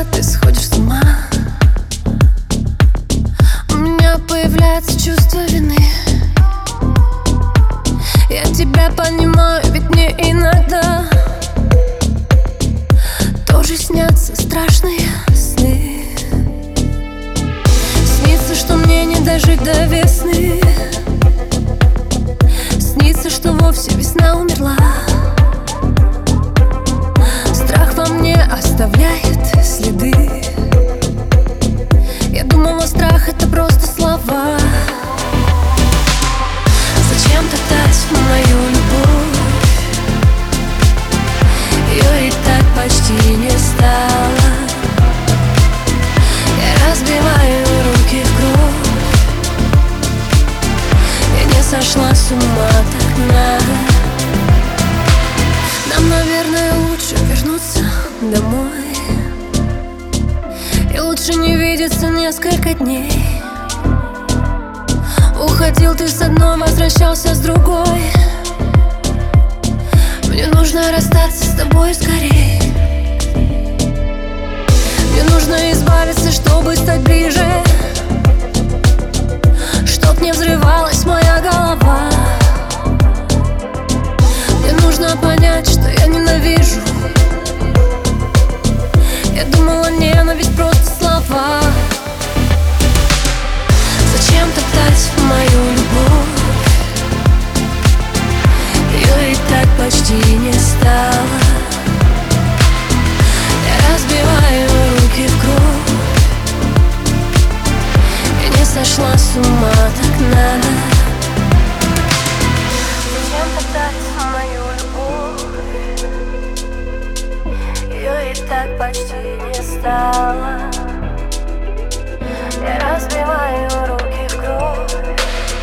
когда ты сходишь с ума, у меня появляется чувство вины. Я тебя понимаю, ведь мне иногда тоже снятся страшные сны. Снится, что мне не дожить до весны. Снится, что вовсе весна умерла. Страх во мне оставляет следы. Я думала, страх — это просто слова. Зачем топтать мою любовь? Ее и так почти не стало. Я разбиваю руки в кровь. Я не сошла с ума, так надо. Нам, наверное, лучше вернуться домой. И лучше не видеться несколько дней. Уходил ты с одной, возвращался с другой. Мне нужно расстаться с тобой скорей. Мне нужно избавиться, чтобы стать ближе, чтоб не взрывалась моя голова. Мне нужно понять, что я ненавижу. Я думала, ненависть просто слова. Зачем топтать мою любовь? Ее и так почти не стало. Я разбиваю руки в кровь. Я не сошла с ума, так надо. Зачем топтать мою любовь? Ее и так почти не стало. Я разбиваю руки в кровь.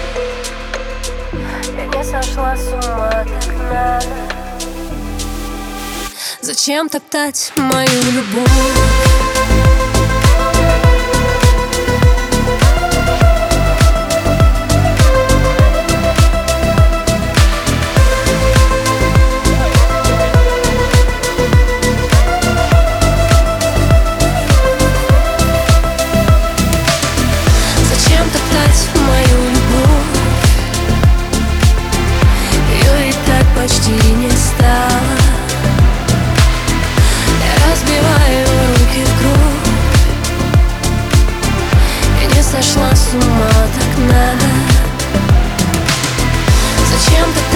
Я не сошла с ума, так надо. Зачем топтать мою любовь? Почти не стало. Я разбиваю руки в кровь. Я не сошла с ума, так надо. Зачем ты